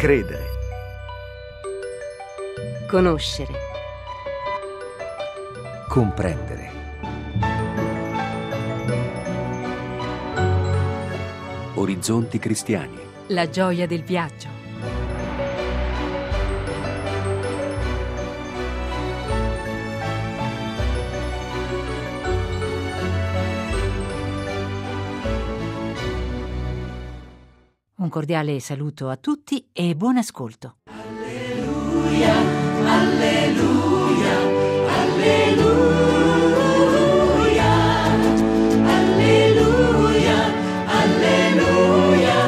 Credere. Conoscere. Comprendere. Orizzonti cristiani. La gioia del viaggio. Un cordiale saluto a tutti e buon ascolto. Alleluia, alleluia, alleluia, alleluia, alleluia,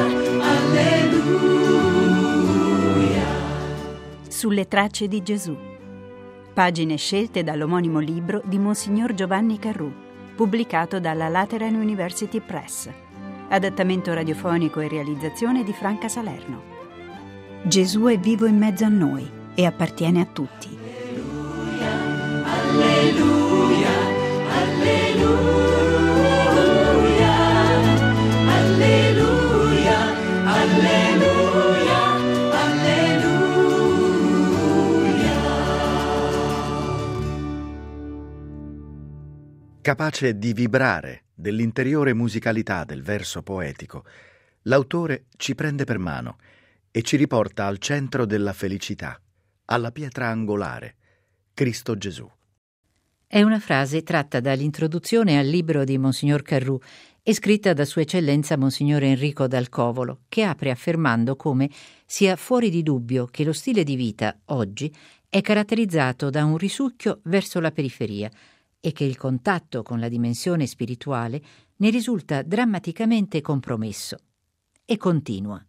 alleluia. Sulle tracce di Gesù. Pagine scelte dall'omonimo libro di Monsignor Giovanni Carrù, pubblicato dalla Lateran University Press. Adattamento radiofonico e realizzazione di Franca Salerno. Gesù è vivo in mezzo a noi e appartiene a tutti. Alleluia, alleluia, alleluia, alleluia, alleluia. Capace di vibrare dell'interiore musicalità del verso poetico, l'autore ci prende per mano e ci riporta al centro della felicità, alla pietra angolare, Cristo Gesù. È una frase tratta dall'introduzione al libro di Monsignor Carrù e scritta da Sua Eccellenza Monsignor Enrico Dal Covolo, che apre affermando come sia fuori di dubbio che lo stile di vita, oggi, è caratterizzato da un risucchio verso la periferia e che il contatto con la dimensione spirituale ne risulta drammaticamente compromesso. E continua.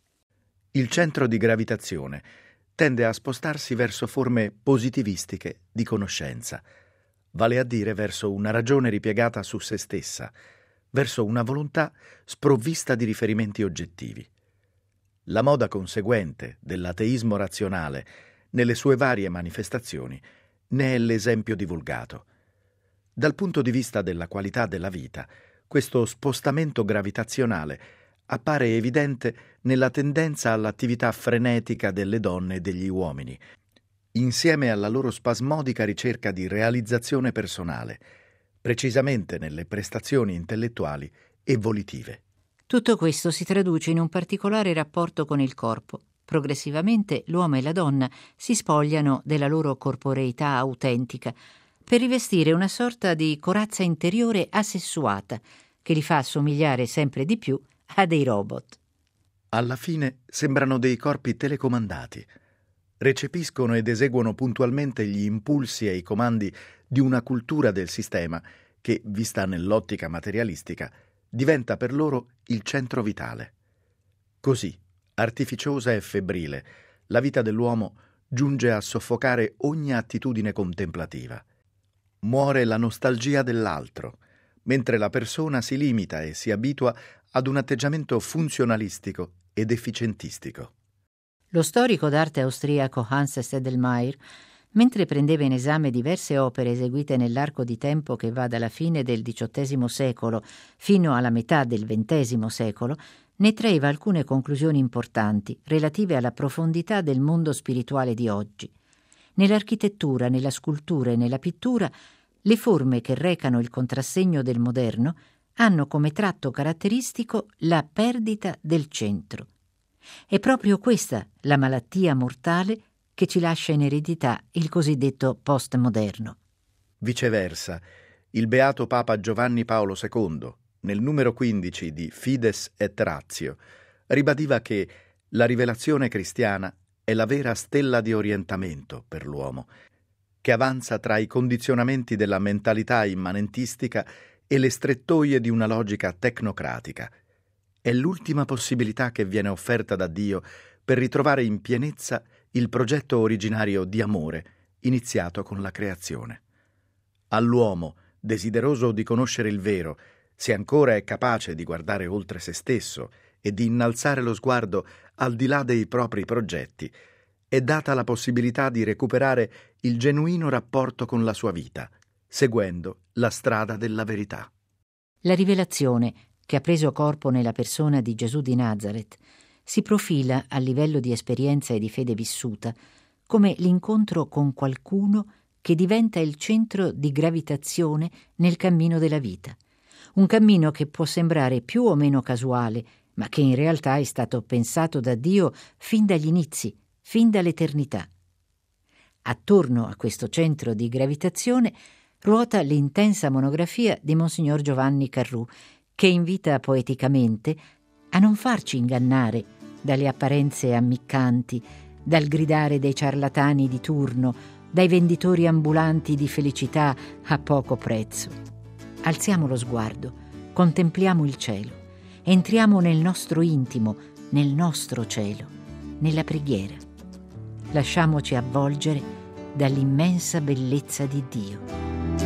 Il centro di gravitazione tende a spostarsi verso forme positivistiche di conoscenza, vale a dire verso una ragione ripiegata su se stessa, verso una volontà sprovvista di riferimenti oggettivi. La moda conseguente dell'ateismo razionale, nelle sue varie manifestazioni, ne è l'esempio divulgato. Dal punto di vista della qualità della vita, questo spostamento gravitazionale appare evidente nella tendenza all'attività frenetica delle donne e degli uomini, insieme alla loro spasmodica ricerca di realizzazione personale, precisamente nelle prestazioni intellettuali e volitive. Tutto questo si traduce in un particolare rapporto con il corpo. Progressivamente l'uomo e la donna si spogliano della loro corporeità autentica per rivestire una sorta di corazza interiore asessuata che li fa assomigliare sempre di più a dei robot. Alla fine sembrano dei corpi telecomandati. Recepiscono ed eseguono puntualmente gli impulsi e i comandi di una cultura del sistema che, vista nell'ottica materialistica, diventa per loro il centro vitale. Così, artificiosa e febbrile, la vita dell'uomo giunge a soffocare ogni attitudine contemplativa. Muore la nostalgia dell'altro, mentre la persona si limita e si abitua ad un atteggiamento funzionalistico ed efficientistico. Lo storico d'arte austriaco Hans Sedlmayr, mentre prendeva in esame diverse opere eseguite nell'arco di tempo che va dalla fine del XVIII secolo fino alla metà del XX secolo, ne traeva alcune conclusioni importanti relative alla profondità del mondo spirituale di oggi. Nell'architettura, nella scultura e nella pittura, le forme che recano il contrassegno del moderno hanno come tratto caratteristico la perdita del centro. È proprio questa la malattia mortale che ci lascia in eredità il cosiddetto postmoderno. Viceversa, il beato Papa Giovanni Paolo II, nel numero 15 di Fides et Ratio, ribadiva che la rivelazione cristiana è la vera stella di orientamento per l'uomo, che avanza tra i condizionamenti della mentalità immanentistica e le strettoie di una logica tecnocratica. È l'ultima possibilità che viene offerta da Dio per ritrovare in pienezza il progetto originario di amore iniziato con la creazione. All'uomo, desideroso di conoscere il vero, se ancora è capace di guardare oltre se stesso e di innalzare lo sguardo al di là dei propri progetti, è data la possibilità di recuperare il genuino rapporto con la sua vita, seguendo la strada della verità. La rivelazione, che ha preso corpo nella persona di Gesù di Nazareth, si profila a livello di esperienza e di fede vissuta come l'incontro con qualcuno che diventa il centro di gravitazione nel cammino della vita. Un cammino che può sembrare più o meno casuale, ma che in realtà è stato pensato da Dio fin dagli inizi, fin dall'eternità. Attorno a questo centro di gravitazione ruota l'intensa monografia di Monsignor Giovanni Carrù, che invita poeticamente a non farci ingannare dalle apparenze ammiccanti, dal gridare dei ciarlatani di turno, dai venditori ambulanti di felicità a poco prezzo. Alziamo lo sguardo, contempliamo il cielo, entriamo nel nostro intimo, nel nostro cielo, nella preghiera. Lasciamoci avvolgere dall'immensa bellezza di Dio.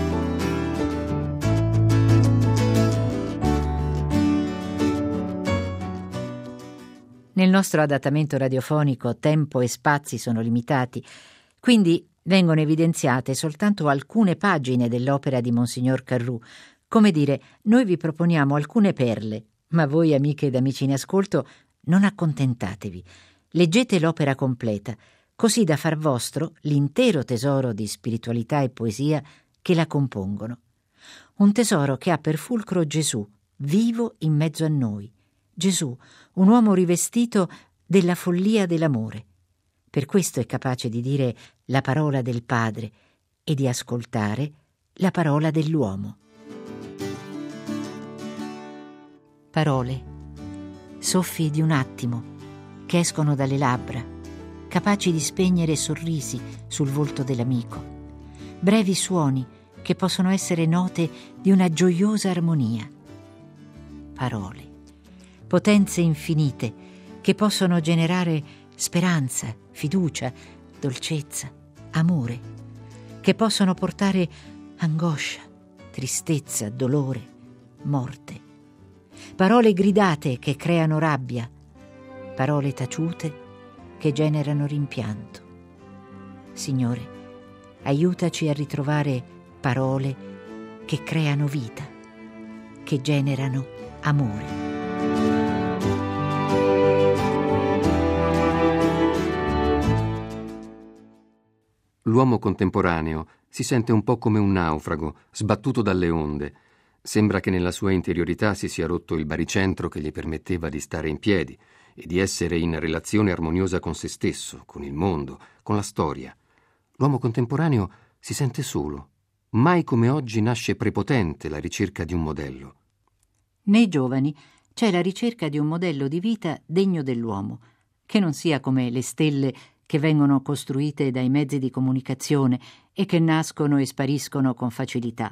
Nel nostro adattamento radiofonico tempo e spazi sono limitati, quindi vengono evidenziate soltanto alcune pagine dell'opera di Monsignor Carrù. Come dire, noi vi proponiamo alcune perle, ma voi, amiche ed amici in ascolto, non accontentatevi. Leggete l'opera completa, così da far vostro l'intero tesoro di spiritualità e poesia che la compongono. Un tesoro che ha per fulcro Gesù, vivo in mezzo a noi. Gesù, un uomo rivestito della follia dell'amore. Per questo è capace di dire la parola del Padre e di ascoltare la parola dell'uomo. Parole, soffi di un attimo, che escono dalle labbra, capaci di spegnere sorrisi sul volto dell'amico, brevi suoni che possono essere note di una gioiosa armonia. Parole, potenze infinite che possono generare speranza, fiducia, dolcezza, amore, che possono portare angoscia, tristezza, dolore, morte. Parole gridate che creano rabbia, parole taciute che generano rimpianto. Signore, aiutaci a ritrovare parole che creano vita, che generano amore. L'uomo contemporaneo si sente un po' come un naufrago, sbattuto dalle onde. Sembra che nella sua interiorità si sia rotto il baricentro che gli permetteva di stare in piedi e di essere in relazione armoniosa con se stesso, con il mondo, con la storia. L'uomo contemporaneo si sente solo. Mai come oggi nasce prepotente la ricerca di un modello. Nei giovani c'è la ricerca di un modello di vita degno dell'uomo, che non sia come le stelle che vengono costruite dai mezzi di comunicazione e che nascono e spariscono con facilità.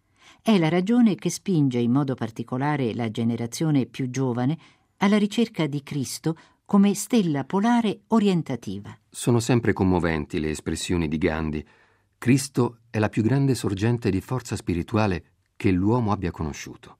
È la ragione che spinge in modo particolare la generazione più giovane alla ricerca di Cristo come stella polare orientativa. Sono sempre commoventi le espressioni di Gandhi. Cristo è la più grande sorgente di forza spirituale che l'uomo abbia conosciuto.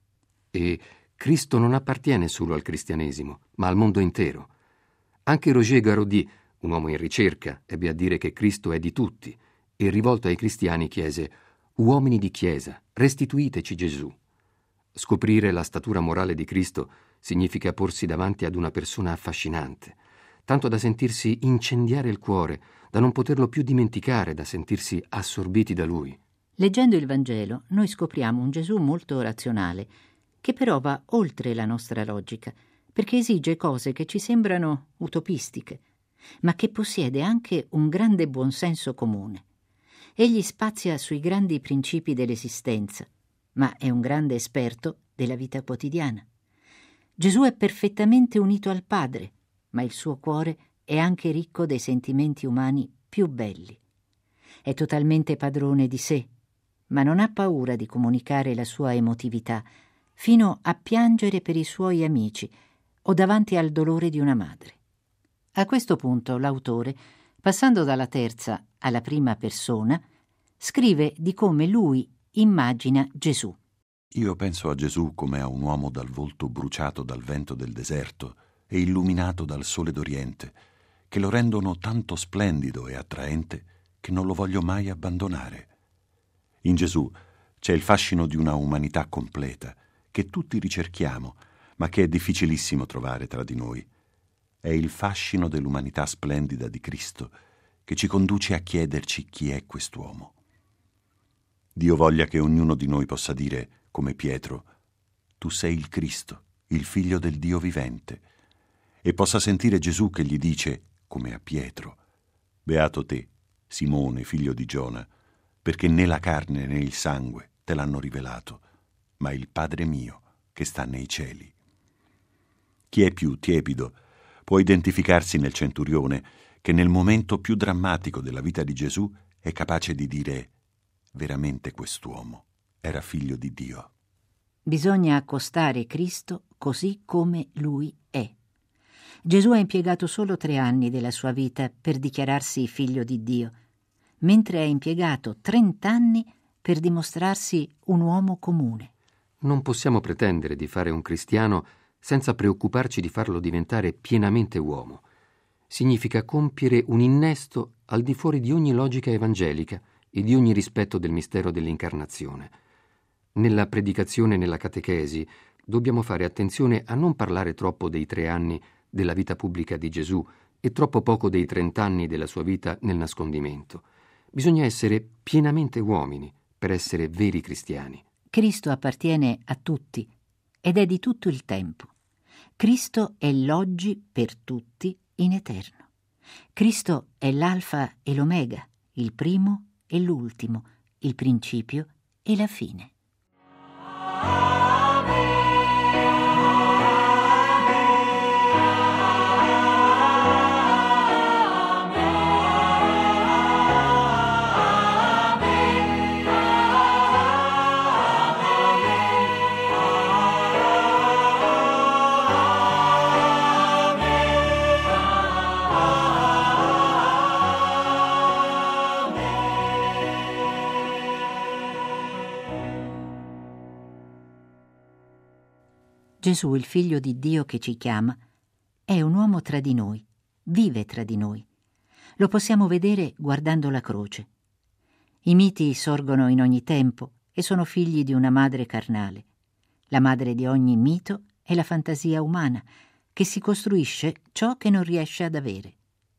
E Cristo non appartiene solo al cristianesimo, ma al mondo intero. Anche Roger Garaudy, un uomo in ricerca, ebbe a dire che Cristo è di tutti e, rivolto ai cristiani, chiese: «Uomini di Chiesa, restituiteci Gesù». Scoprire la statura morale di Cristo significa porsi davanti ad una persona affascinante, tanto da sentirsi incendiare il cuore, da non poterlo più dimenticare, da sentirsi assorbiti da Lui. Leggendo il Vangelo, noi scopriamo un Gesù molto razionale, che però va oltre la nostra logica, perché esige cose che ci sembrano utopistiche, ma che possiede anche un grande buonsenso comune. Egli spazia sui grandi principi dell'esistenza, ma è un grande esperto della vita quotidiana. Gesù è perfettamente unito al Padre, ma il suo cuore è anche ricco dei sentimenti umani più belli. È totalmente padrone di sé, ma non ha paura di comunicare la sua emotività, fino a piangere per i suoi amici o davanti al dolore di una madre. A questo punto l'autore, passando dalla terza alla prima persona, scrive di come lui immagina Gesù. Io penso a Gesù come a un uomo dal volto bruciato dal vento del deserto e illuminato dal sole d'Oriente, che lo rendono tanto splendido e attraente che non lo voglio mai abbandonare. In Gesù c'è il fascino di una umanità completa, che tutti ricerchiamo, ma che è difficilissimo trovare tra di noi. È il fascino dell'umanità splendida di Cristo che ci conduce a chiederci chi è quest'uomo. Dio voglia che ognuno di noi possa dire, come Pietro, tu sei il Cristo, il Figlio del Dio vivente, e possa sentire Gesù che gli dice, come a Pietro, beato te, Simone, figlio di Giona, perché né la carne né il sangue te l'hanno rivelato, ma il Padre mio che sta nei cieli. Chi è più tiepido può identificarsi nel centurione che nel momento più drammatico della vita di Gesù è capace di dire veramente quest'uomo era figlio di Dio. Bisogna accostare Cristo così come Lui è. Gesù ha impiegato solo 3 anni della sua vita per dichiararsi figlio di Dio, mentre ha impiegato 30 anni per dimostrarsi un uomo comune. Non possiamo pretendere di fare un cristiano senza preoccuparci di farlo diventare pienamente uomo. Significa compiere un innesto al di fuori di ogni logica evangelica e di ogni rispetto del mistero dell'incarnazione. Nella predicazione e nella catechesi dobbiamo fare attenzione a non parlare troppo dei 3 anni della vita pubblica di Gesù e troppo poco dei 30 anni della sua vita nel nascondimento. Bisogna essere pienamente uomini per essere veri cristiani. Cristo appartiene a tutti ed è di tutto il tempo. Cristo è l'oggi per tutti in eterno. Cristo è l'alfa e l'omega, il primo e l'ultimo, il principio e la fine. Gesù, il Figlio di Dio che ci chiama, è un uomo tra di noi, vive tra di noi. Lo possiamo vedere guardando la croce. I miti sorgono in ogni tempo e sono figli di una madre carnale. La madre di ogni mito è la fantasia umana, che si costruisce ciò che non riesce ad avere.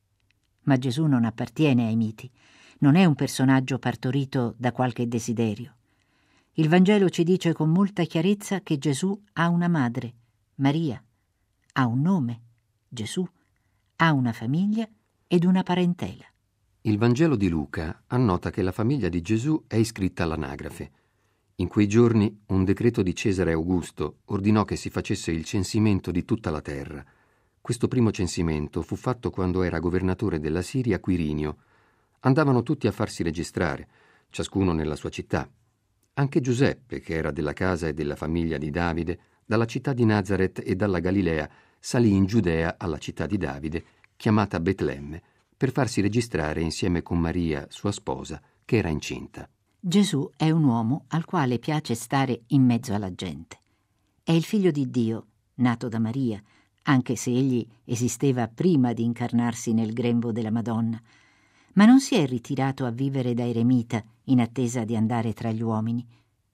Ma Gesù non appartiene ai miti, non è un personaggio partorito da qualche desiderio. Il Vangelo ci dice con molta chiarezza che Gesù ha una madre, Maria, ha un nome, Gesù, ha una famiglia ed una parentela. Il Vangelo di Luca annota che la famiglia di Gesù è iscritta all'anagrafe. In quei giorni un decreto di Cesare Augusto ordinò che si facesse il censimento di tutta la terra. Questo primo censimento fu fatto quando era governatore della Siria Quirinio. Andavano tutti a farsi registrare, ciascuno nella sua città. Anche Giuseppe, che era della casa e della famiglia di Davide, dalla città di Nazaret e dalla Galilea, salì in Giudea alla città di Davide, chiamata Betlemme, per farsi registrare insieme con Maria, sua sposa, che era incinta. Gesù è un uomo al quale piace stare in mezzo alla gente. È il Figlio di Dio, nato da Maria, anche se egli esisteva prima di incarnarsi nel grembo della Madonna, ma non si è ritirato a vivere da eremita in attesa di andare tra gli uomini.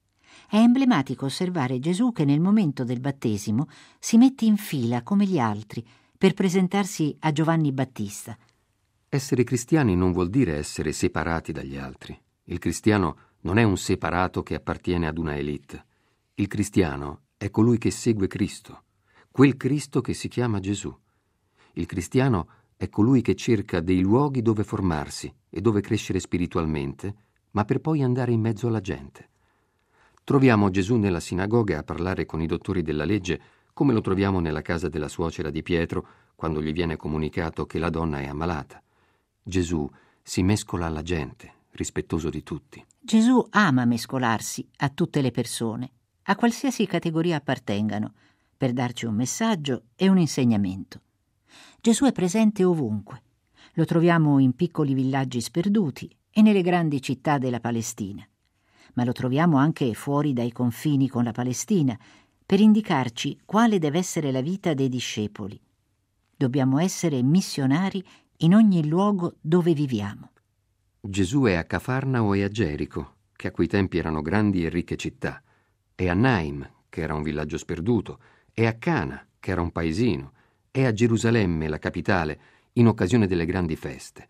È emblematico osservare Gesù che nel momento del battesimo si mette in fila come gli altri per presentarsi a Giovanni Battista. Essere cristiani non vuol dire essere separati dagli altri. Il cristiano non è un separato che appartiene ad una élite. Il cristiano è colui che segue Cristo, quel Cristo che si chiama Gesù. Il cristiano è colui che cerca dei luoghi dove formarsi e dove crescere spiritualmente, ma per poi andare in mezzo alla gente. Troviamo Gesù nella sinagoga a parlare con i dottori della legge, come lo troviamo nella casa della suocera di Pietro, quando gli viene comunicato che la donna è ammalata. Gesù si mescola alla gente, rispettoso di tutti. Gesù ama mescolarsi a tutte le persone, a qualsiasi categoria appartengano, per darci un messaggio e un insegnamento. Gesù è presente ovunque. Lo troviamo in piccoli villaggi sperduti e nelle grandi città della Palestina, ma lo troviamo anche fuori dai confini con la Palestina, per indicarci quale deve essere la vita dei discepoli. Dobbiamo essere missionari in ogni luogo dove viviamo. Gesù è a Cafarnao e a Gerico, che a quei tempi erano grandi e ricche città, è a Naim, che era un villaggio sperduto, è a Cana, che era un paesino, è a Gerusalemme, la capitale, in occasione delle grandi feste.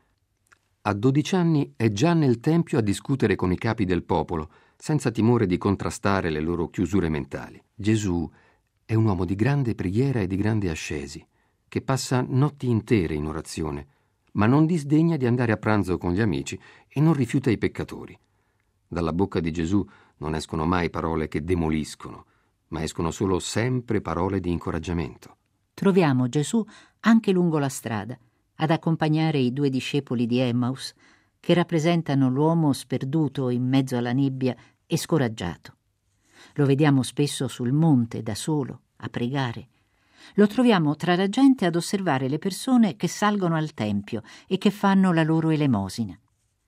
A 12 anni è già nel Tempio a discutere con i capi del popolo, senza timore di contrastare le loro chiusure mentali. Gesù è un uomo di grande preghiera e di grande ascesi, che passa notti intere in orazione, ma non disdegna di andare a pranzo con gli amici e non rifiuta i peccatori. Dalla bocca di Gesù non escono mai parole che demoliscono, ma escono solo sempre parole di incoraggiamento. Troviamo Gesù anche lungo la strada, ad accompagnare i 2 discepoli di Emmaus, che rappresentano l'uomo sperduto in mezzo alla nebbia e scoraggiato. Lo vediamo spesso sul monte, da solo, a pregare. Lo troviamo tra la gente ad osservare le persone che salgono al Tempio e che fanno la loro elemosina.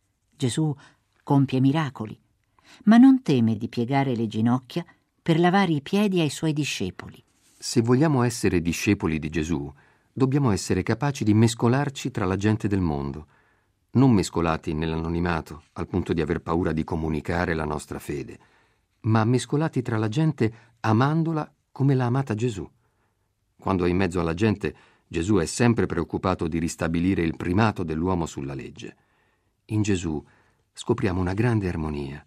Gesù compie miracoli, ma non teme di piegare le ginocchia per lavare i piedi ai suoi discepoli. Se vogliamo essere discepoli di Gesù, dobbiamo essere capaci di mescolarci tra la gente del mondo, non mescolati nell'anonimato, al punto di aver paura di comunicare la nostra fede, ma mescolati tra la gente amandola come l'ha amata Gesù. Quando è in mezzo alla gente, Gesù è sempre preoccupato di ristabilire il primato dell'uomo sulla legge. In Gesù scopriamo una grande armonia.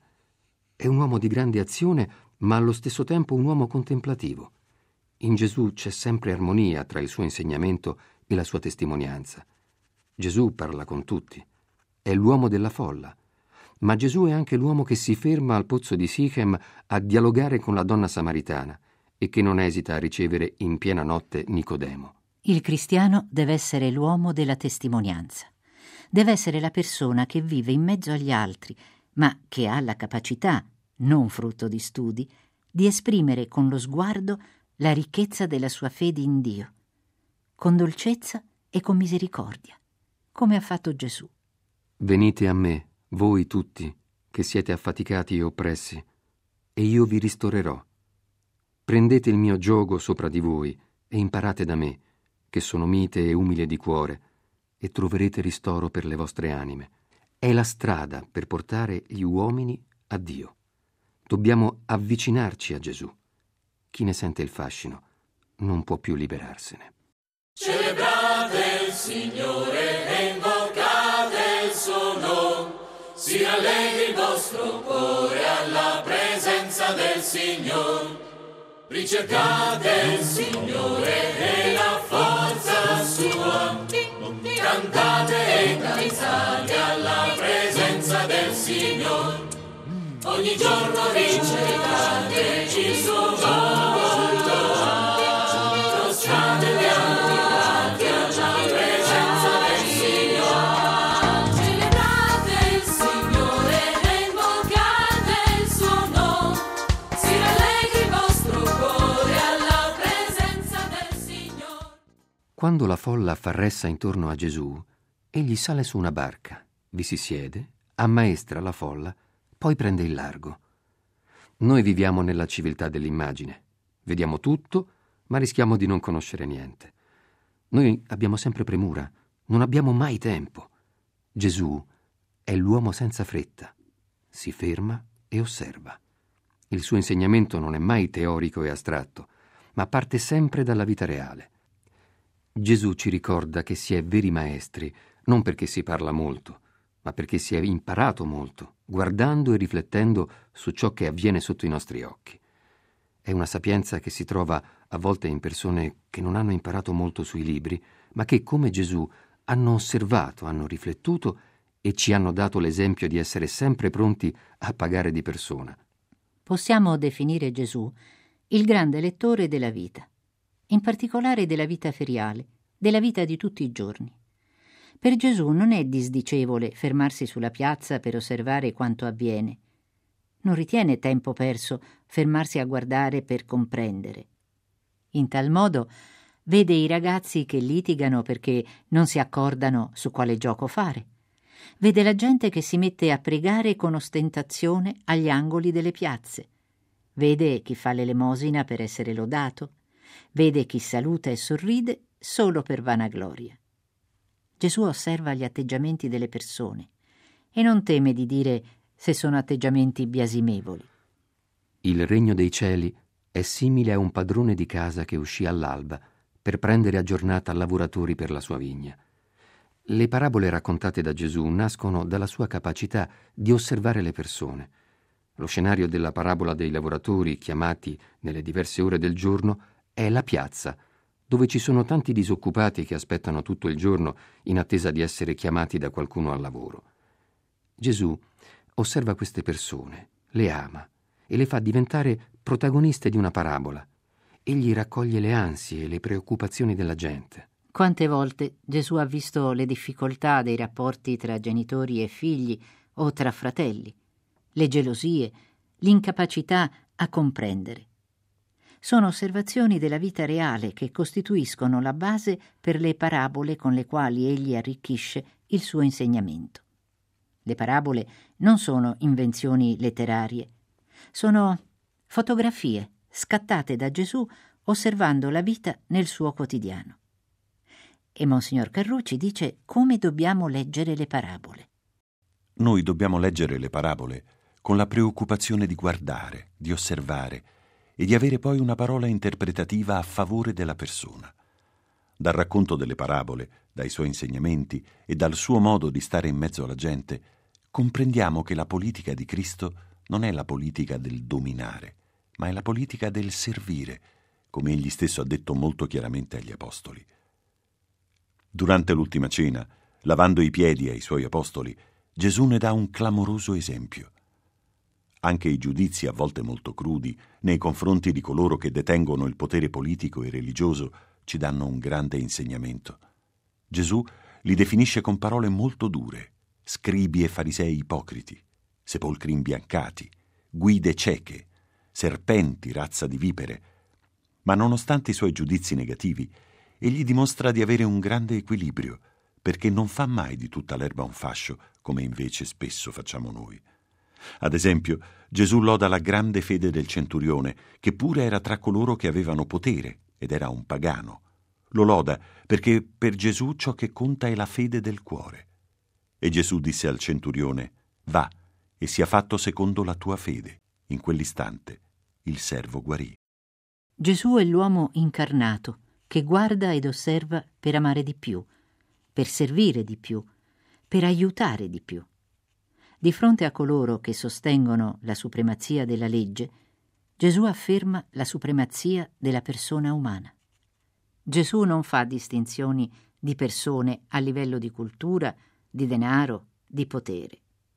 È un uomo di grande azione, ma allo stesso tempo un uomo contemplativo. In Gesù c'è sempre armonia tra il suo insegnamento e la sua testimonianza. Gesù parla con tutti. È l'uomo della folla. Ma Gesù è anche l'uomo che si ferma al pozzo di Sichem a dialogare con la donna samaritana e che non esita a ricevere in piena notte Nicodemo. Il cristiano deve essere l'uomo della testimonianza. Deve essere la persona che vive in mezzo agli altri, ma che ha la capacità, non frutto di studi, di esprimere con lo sguardo la ricchezza della sua fede in Dio, con dolcezza e con misericordia, come ha fatto Gesù. Venite a me, voi tutti, che siete affaticati e oppressi, e io vi ristorerò. Prendete il mio giogo sopra di voi e imparate da me, che sono mite e umile di cuore, e troverete ristoro per le vostre anime. È la strada per portare gli uomini a Dio. Dobbiamo avvicinarci a Gesù. Chi ne sente il fascino non può più liberarsene. Celebrate il Signore e invocate il suo nome, si rallegri il vostro cuore alla presenza del Signore. Ricercate il Signore e la forza sua, cantate e danzate alla presenza del Signore. Ogni giorno ricercate il suo volto, prostratevi davanti alla presenza del Signore. Celebrate il Signore e invocate il suo nome, si rallegri il vostro cuore alla presenza del Signore. Quando la folla fa ressa intorno a Gesù, egli sale su una barca, vi si siede, ammaestra la folla, poi prende il largo. Noi viviamo nella civiltà dell'immagine. Vediamo tutto, ma rischiamo di non conoscere niente. Noi abbiamo sempre premura, non abbiamo mai tempo. Gesù è l'uomo senza fretta. Si ferma e osserva. Il suo insegnamento non è mai teorico e astratto, ma parte sempre dalla vita reale. Gesù ci ricorda che si è veri maestri non perché si parla molto, ma perché si è imparato molto, guardando e riflettendo su ciò che avviene sotto i nostri occhi. È una sapienza che si trova a volte in persone che non hanno imparato molto sui libri, ma che, come Gesù, hanno osservato, hanno riflettuto e ci hanno dato l'esempio di essere sempre pronti a pagare di persona. Possiamo definire Gesù il grande lettore della vita, in particolare della vita feriale, della vita di tutti i giorni. Per Gesù non è disdicevole fermarsi sulla piazza per osservare quanto avviene. Non ritiene tempo perso fermarsi a guardare per comprendere. In tal modo vede i ragazzi che litigano perché non si accordano su quale gioco fare. Vede la gente che si mette a pregare con ostentazione agli angoli delle piazze. Vede chi fa l'elemosina per essere lodato. Vede chi saluta e sorride solo per vanagloria. Gesù osserva gli atteggiamenti delle persone e non teme di dire se sono atteggiamenti biasimevoli. Il regno dei cieli è simile a un padrone di casa che uscì all'alba per prendere a giornata lavoratori per la sua vigna. Le parabole raccontate da Gesù nascono dalla sua capacità di osservare le persone. Lo scenario della parabola dei lavoratori chiamati nelle diverse ore del giorno è la piazza, dove ci sono tanti disoccupati che aspettano tutto il giorno in attesa di essere chiamati da qualcuno al lavoro. Gesù osserva queste persone, le ama e le fa diventare protagoniste di una parabola. Egli raccoglie le ansie e le preoccupazioni della gente. Quante volte Gesù ha visto le difficoltà dei rapporti tra genitori e figli o tra fratelli, le gelosie, l'incapacità a comprendere. Sono osservazioni della vita reale che costituiscono la base per le parabole con le quali egli arricchisce il suo insegnamento. Le parabole non sono invenzioni letterarie, sono fotografie scattate da Gesù osservando la vita nel suo quotidiano. E Monsignor Carrù ci dice come dobbiamo leggere le parabole. Noi dobbiamo leggere le parabole con la preoccupazione di guardare, di osservare e di avere poi una parola interpretativa a favore della persona. Dal racconto delle parabole, dai suoi insegnamenti e dal suo modo di stare in mezzo alla gente, comprendiamo che la politica di Cristo non è la politica del dominare, ma è la politica del servire, come egli stesso ha detto molto chiaramente agli apostoli. Durante l'ultima cena, lavando i piedi ai suoi apostoli, Gesù ne dà un clamoroso esempio. Anche i giudizi, a volte molto crudi, nei confronti di coloro che detengono il potere politico e religioso, ci danno un grande insegnamento. Gesù li definisce con parole molto dure: scribi e farisei ipocriti, sepolcri imbiancati, guide cieche, serpenti, razza di vipere. Ma nonostante i suoi giudizi negativi, egli dimostra di avere un grande equilibrio, perché non fa mai di tutta l'erba un fascio, come invece spesso facciamo noi. Ad esempio, Gesù loda la grande fede del centurione, che pure era tra coloro che avevano potere ed era un pagano. Lo loda perché per Gesù ciò che conta è la fede del cuore. E Gesù disse al centurione: va e sia fatto secondo la tua fede. In quell'istante il servo guarì. Gesù è l'uomo incarnato che guarda ed osserva per amare di più, per servire di più, per aiutare di più. Di fronte a coloro che sostengono la supremazia della legge, Gesù afferma la supremazia della persona umana. Gesù non fa distinzioni di persone a livello di cultura, di denaro, di potere.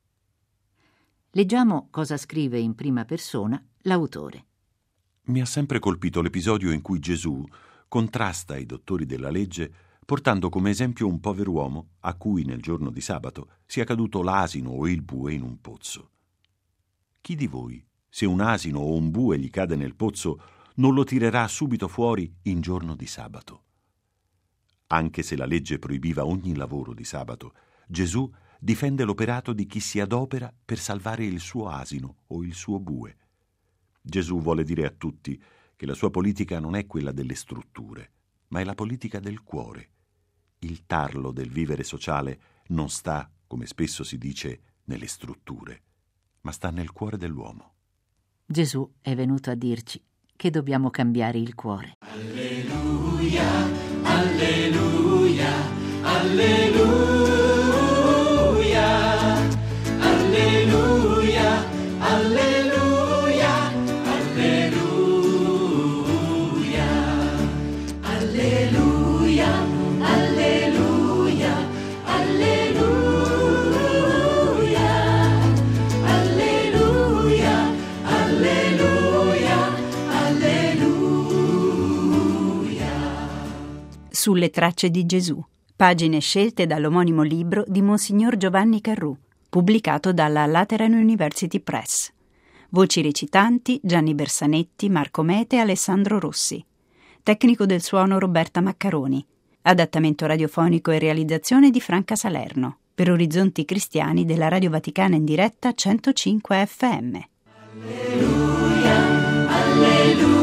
Leggiamo cosa scrive in prima persona l'autore. Mi ha sempre colpito l'episodio in cui Gesù contrasta i dottori della legge portando come esempio un pover'uomo a cui nel giorno di sabato sia caduto l'asino o il bue in un pozzo. Chi di voi, se un asino o un bue gli cade nel pozzo, non lo tirerà subito fuori in giorno di sabato? Anche se la legge proibiva ogni lavoro di sabato, Gesù difende l'operato di chi si adopera per salvare il suo asino o il suo bue. Gesù vuole dire a tutti che la sua politica non è quella delle strutture, ma è la politica del cuore. Il tarlo del vivere sociale non sta, come spesso si dice, nelle strutture, ma sta nel cuore dell'uomo. Gesù è venuto a dirci che dobbiamo cambiare il cuore. Alleluia, alleluia, alleluia, alleluia, alleluia, alleluia, alleluia, alleluia, alleluia, alleluia, alleluia, alleluia. Sulle tracce di Gesù. Pagine scelte dall'omonimo libro di Monsignor Giovanni Carrù, pubblicato dalla Lateran University Press. Voci recitanti Gianni Bersanetti, Marco Mete e Alessandro Rossi. Tecnico del suono Roberta Maccaroni. Adattamento radiofonico e realizzazione di Franca Salerno. Per Orizzonti Cristiani della Radio Vaticana in diretta 105 FM. Alleluia, alleluia.